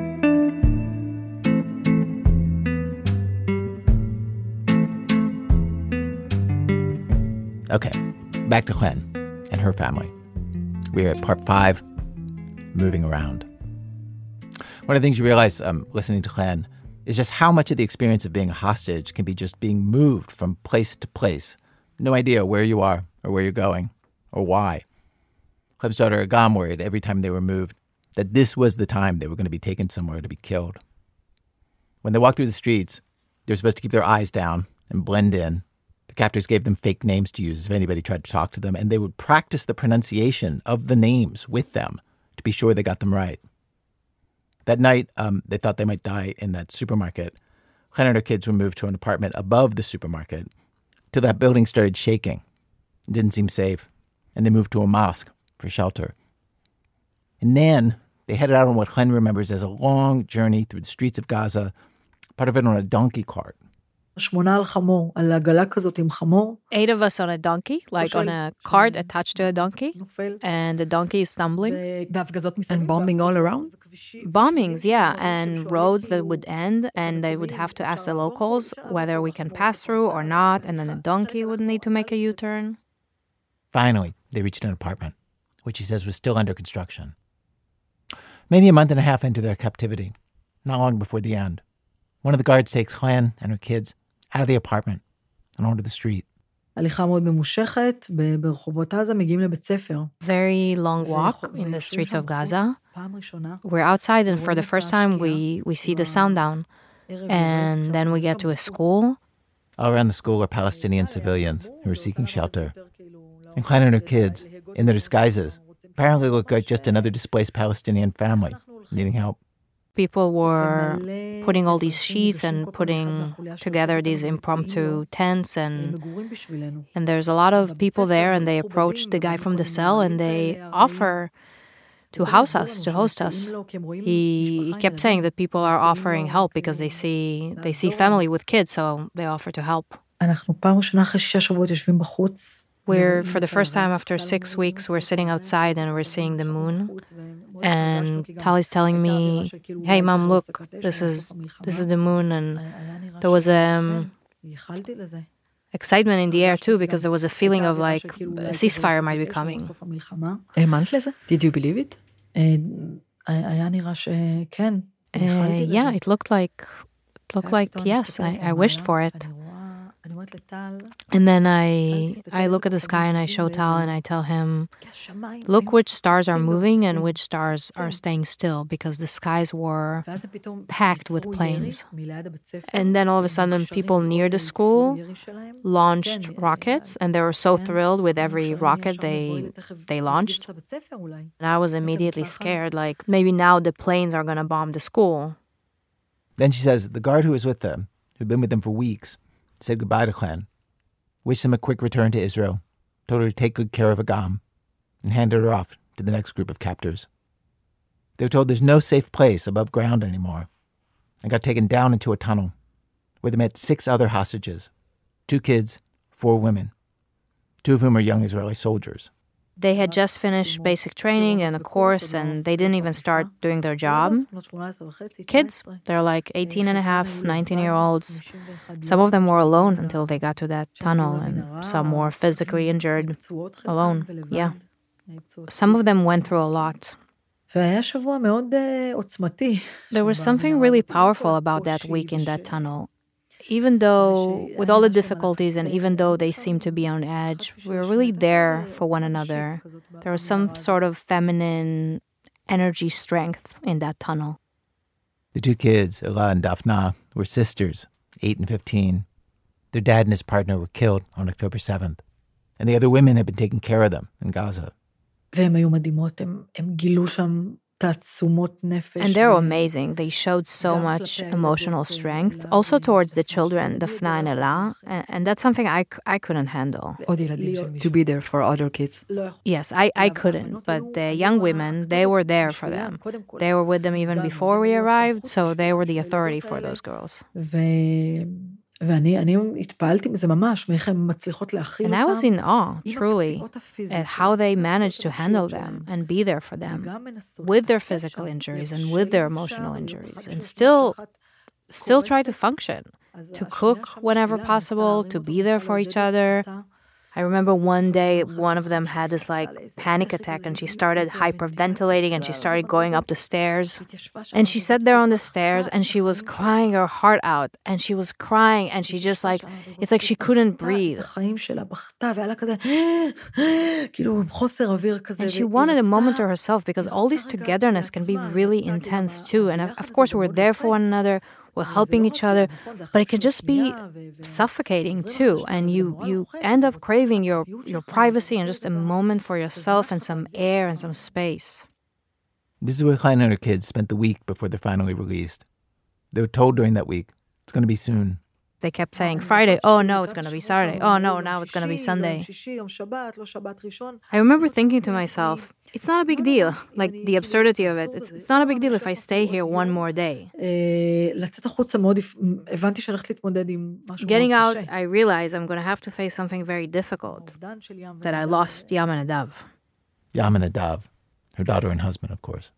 Okay, back to Chen and her family. We're at part five, moving around. One of the things you realize um, listening to Chen is just how much of the experience of being a hostage can be just being moved from place to place. No idea where you are or where you're going or why. Chen's daughter Agam worried every time they were moved that this was the time they were going to be taken somewhere to be killed. When they walked through the streets, they were supposed to keep their eyes down and blend in. The captors gave them fake names to use if anybody tried to talk to them, and they would practice the pronunciation of the names with them to be sure they got them right. That night, um, they thought they might die in that supermarket. Chen and her kids were moved to an apartment above the supermarket till that building started shaking. It didn't seem safe, and they moved to a mosque for shelter. And then they headed out on what Chen remembers as a long journey through the streets of Gaza, part of it on a donkey cart. Eight of us on a donkey, like on a cart attached to a donkey, and the donkey is stumbling. And bombing all around? Bombings, yeah, and roads that would end, and they would have to ask the locals whether we can pass through or not, and then the donkey would need to make a U-turn. Finally, they reached an apartment which he says was still under construction. Maybe a month and a half into their captivity, not long before the end, one of the guards takes Chlen and her kids out of the apartment and onto the street. Very long walk in the streets of Gaza. We're outside, and for the first time, we, we see the sundown. And then we get to a school. All around the school are Palestinian civilians who are seeking shelter. And Chlen and her kids, in their disguises, apparently look like just another displaced Palestinian family needing help. People were putting all these sheets and putting together these impromptu tents, and and there's a lot of people there, and they approach the guy from the cell and they offer to house us, to host us. He kept saying that people are offering help because they see they see family with kids, so they offer to help. We're, for the first time after six weeks, we're sitting outside and we're seeing the moon. And Tali's telling me, hey, Mom, look, this is this is the moon. And there was um, excitement in the air, too, because there was a feeling of like a ceasefire might be coming. Did you believe it? Uh, yeah, it looked like, it looked like yes, I, I wished for it. And then I I look at the sky and I show Tal and I tell him, look which stars are moving and which stars are staying still, because the skies were packed with planes. And then all of a sudden people near the school launched rockets, and they were so thrilled with every rocket they they launched. And I was immediately scared, like maybe now the planes are going to bomb the school. Then she says the guard who was with them, who'd been with them for weeks, said goodbye to Chlen, wished him a quick return to Israel, told her to take good care of Agam, and handed her off to the next group of captors. They were told there's no safe place above ground anymore, and got taken down into a tunnel, where they met six other hostages, two kids, four women, two of whom are young Israeli soldiers. They had just finished basic training and a course, and they didn't even start doing their job. Kids, they're like eighteen and a half, nineteen-year-olds. Some of them were alone until they got to that tunnel, and some were physically injured, alone, yeah. Some of them went through a lot. There was something really powerful about that week in that tunnel. Even though, with all the difficulties, and even though they seemed to be on edge, we were really there for one another. There was some sort of feminine energy strength in that tunnel. The two kids, Ella and Dafna, were sisters, eight and fifteen. Their dad and his partner were killed on October seventh, and the other women had been taking care of them in Gaza. And they were amazing. They showed so much emotional strength, also towards the children, Dafna and Ella, and, and that's something I, I couldn't handle. To be there for other kids. Yes, I, I couldn't, but the young women, they were there for them. They were with them even before we arrived, so they were the authority for those girls. And I was in awe, truly, at how they managed to handle them and be there for them, with their physical injuries and with their emotional injuries, and still, still try to function, to cook whenever possible, to be there for each other. I remember one day, one of them had this like panic attack, and she started hyperventilating, and she started going up the stairs. And she sat there on the stairs, and she was crying her heart out, and she was crying, and she just like, it's like she couldn't breathe. And she wanted a moment to herself, because all this togetherness can be really intense too. And of course, we're there for one another. We're helping each other, but it can just be suffocating too, and you, you end up craving your, your privacy and just a moment for yourself and some air and some space. This is where Chlen and her kids spent the week before they're finally released. They were told during that week, it's going to be soon. They kept saying Friday, oh no, it's going to be Saturday, oh no, now it's going to be Sunday. I remember thinking to myself, it's not a big deal, like the absurdity of it. It's, it's not a big deal if I stay here one more day. Getting out, I realize I'm going to have to face something very difficult, that I lost Yam and Adav. Yam and Adav, her daughter and husband, of course.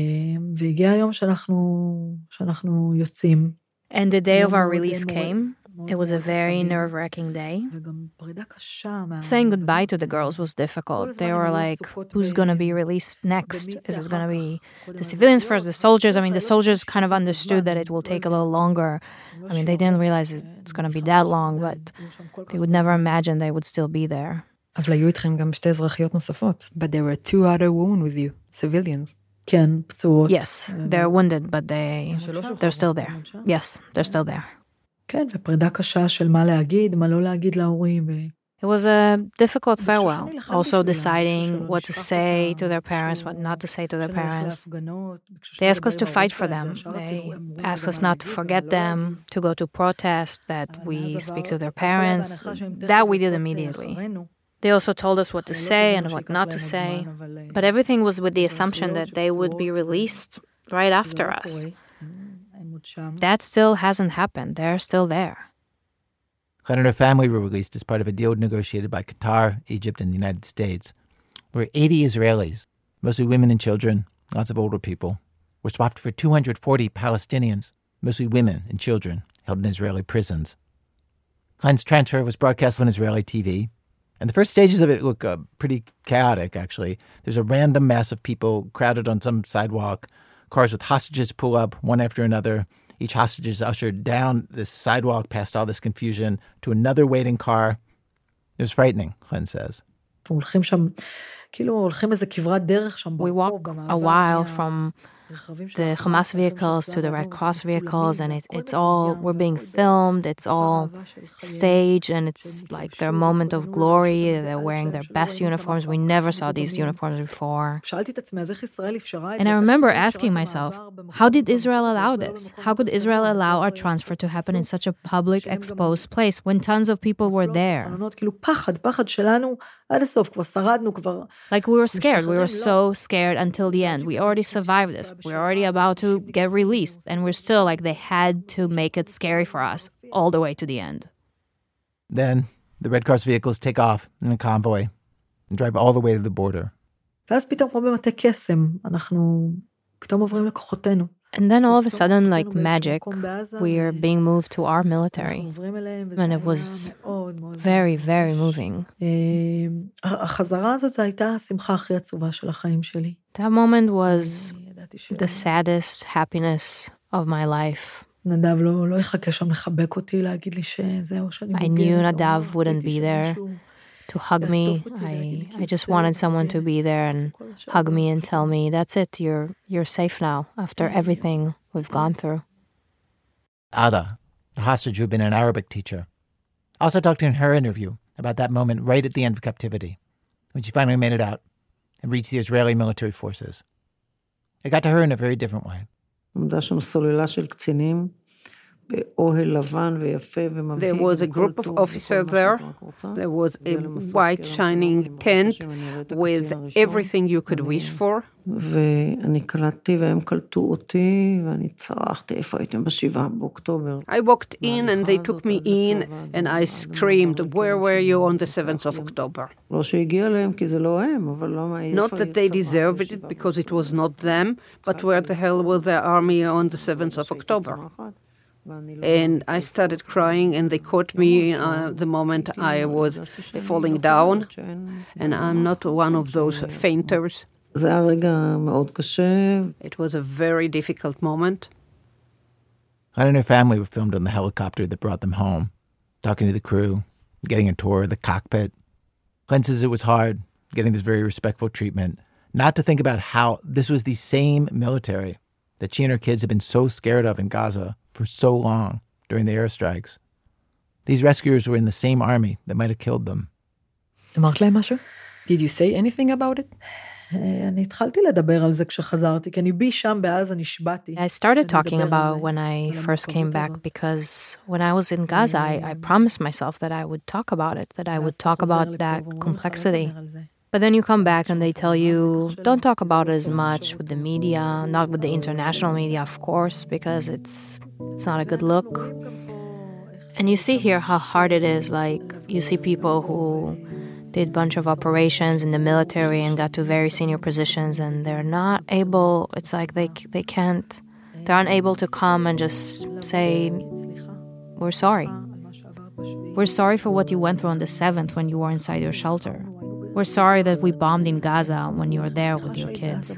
And the day of our release came. It was a very nerve-wracking day. Saying goodbye to the girls was difficult. They were like, who's going to be released next? Is it going to be the civilians first, the soldiers? I mean, the soldiers kind of understood that it will take a little longer. I mean, they didn't realize it's going to be that long, but they would never imagine they would still be there. אבל היו איתכם גם שתי אזרחיות נוספות. But there were two other women with you, civilians. כן, פצועות. Yes, they're wounded, but they, they're still there. Yes, they're still there. כן, ופרידה קשה של מה להגיד, מה לא להגיד להורים. It was a difficult farewell, also deciding what to say to their parents, what not to say to their parents. They asked us to fight for them. They asked us not to forget them, to go to protest, that we speak to their parents. That we did immediately. They also told us what to say and what not to say, but everything was with the assumption that they would be released right after us. That still hasn't happened. They're still there. Chen and her family were released as part of a deal negotiated by Qatar, Egypt, and the United States, where eighty Israelis, mostly women and children, lots of older people, were swapped for two hundred forty Palestinians, mostly women and children, held in Israeli prisons. Chen's transfer was broadcast on Israeli T V, and the first stages of it look uh, pretty chaotic, actually. There's a random mass of people crowded on some sidewalk. Cars with hostages pull up one after another. Each hostage is ushered down this sidewalk past all this confusion to another waiting car. It was frightening, Chen says. We walk a while from the Hamas vehicles to the Red Cross vehicles, and it, it's all, we're being filmed, it's all staged, and it's like their moment of glory. They're wearing their best uniforms. We never saw these uniforms before. And I remember asking myself, how did Israel allow this? How could Israel allow our transfer to happen in such a public, exposed place when tons of people were there? Like we were scared. We were so scared until the end. We already survived this. We're already about to get released, and we're still like, they had to make it scary for us all the way to the end. Then the Red Cross vehicles take off in a convoy and drive all the way to the border. And then all of a sudden, like magic, we are being moved to our military. And it was very, very moving. That moment was the saddest happiness of my life. I knew Nadav wouldn't be there to hug me. I, I just wanted someone to be there and hug me and tell me, that's it, you're you're safe now after everything we've gone through. Ada, the hostage who'd been an Arabic teacher, also talked in her interview about that moment right at the end of captivity, when she finally made it out and reached the Israeli military forces. It got to her in a very different way. There was a group of officers there. There was a white shining tent with everything you could wish for. I walked in and they took me in and I screamed, where were you on the seventh of October? Not that they deserved it because it was not them, but where the hell was the army on the seventh of October? And I started crying, and they caught me uh, the moment I was falling down. And I'm not one of those fainters. It was a very difficult moment. Chen and her family were filmed on the helicopter that brought them home, talking to the crew, getting a tour of the cockpit. Chen says it was hard, getting this very respectful treatment, not to think about how this was the same military that she and her kids had been so scared of in Gaza for so long during the airstrikes. These rescuers were in the same army that might have killed them. Did you say anything about it? I started talking about when I first came back because when I was in Gaza, I, I promised myself that I would talk about it, that I would talk about that complexity. But then you come back and they tell you, don't talk about it as much with the media, not with the international media, of course, because it's it's not a good look. And you see here how hard it is. Like, you see people who did a bunch of operations in the military and got to very senior positions, and they're not able, it's like they they can't, they're unable to come and just say, we're sorry. We're sorry for what you went through on the seventh when you were inside your shelter. We're sorry that we bombed in Gaza when you were there with your kids.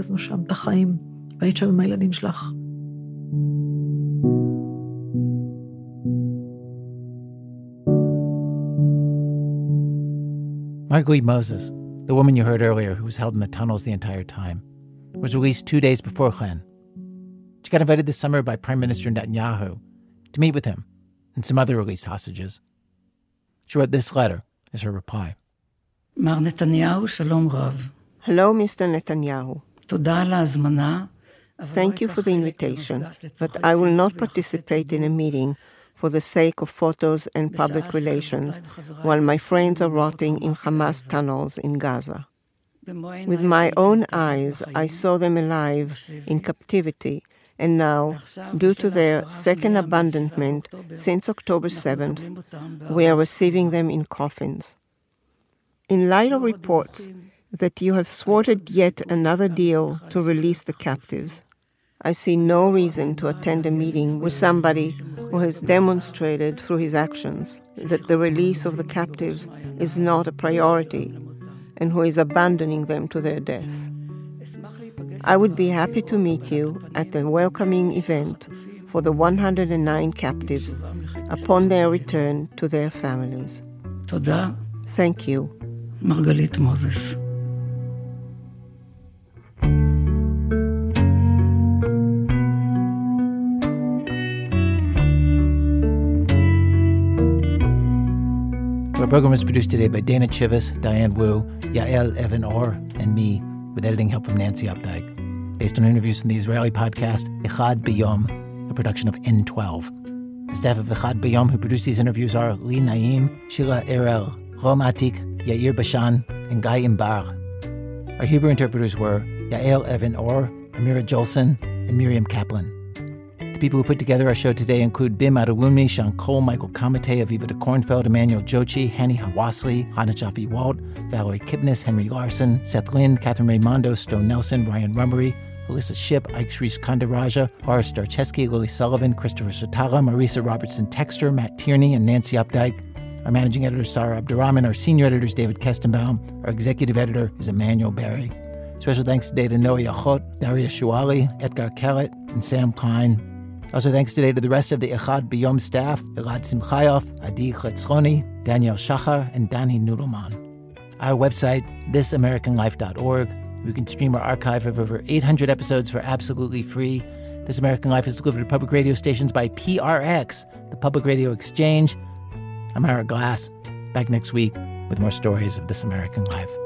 Marguerite Moses, the woman you heard earlier who was held in the tunnels the entire time, was released two days before Chen. She got invited this summer by Prime Minister Netanyahu to meet with him and some other released hostages. She wrote this letter as her reply. Mar Netanyahu, shalom rav. Hello, Mister Netanyahu. Toda על ההזמנה. Thank you for the invitation, but I will not participate in a meeting for the sake of photos and public relations while my friends are rotting in Hamas tunnels in Gaza. With my own eyes, I saw them alive in captivity, and now, due to their second abandonment since October seventh, we are receiving them in coffins. In light of reports that you have thwarted yet another deal to release the captives, I see no reason to attend a meeting with somebody who has demonstrated through his actions that the release of the captives is not a priority and who is abandoning them to their death. I would be happy to meet you at the welcoming event for the one hundred nine captives upon their return to their families. Toda. Thank you. Margalit Moses. Our program was produced today by Dana Chivas, Diane Wu, Yael Evan-Or, and me, with editing help from Nancy Updike. Based on interviews from the Israeli podcast Echad B'Yom, a production of N twelve. The staff of Echad B'Yom who produced these interviews are Li Naim, Sheila Erel, Rom Atik, Yair Bashan, and Guy Imbar. Our Hebrew interpreters were Yael Evan-Or, Amira Jolson, and Miriam Kaplan. The people who put together our show today include Bim Adewunmi, Sean Cole, Michael Kamate, Aviva de Kornfeld, Emmanuel Jochi, Hani Hawassli, Hannah Jaffe Walt, Valerie Kipnis, Henry Larson, Seth Lynn, Catherine Raimondo, Stone Nelson, Ryan Rummery, Alyssa Shipp, Ike Shrees Kandaraja, Horace Starcheski, Lily Sullivan, Christopher Sotala, Marisa Robertson Texter, Matt Tierney, and Nancy Updike. Our managing editor is Sarah Abdurrahman. Our senior editor is David Kestenbaum. Our executive editor is Emmanuel Berry. Special thanks today to Noah Yachot, Daria Shuali, Edgar Kellett, and Sam Klein. Also thanks today to the rest of the Echad B'Yom staff, Elad Simchayoff, Adi Chetzroni, Daniel Shachar, and Dani Nudelman. Our website, this american life dot org. You can stream our archive of over eight hundred episodes for absolutely free. This American Life is delivered to public radio stations by P R X, the Public Radio Exchange. I'm Ira Glass, back next week with more stories of This American Life.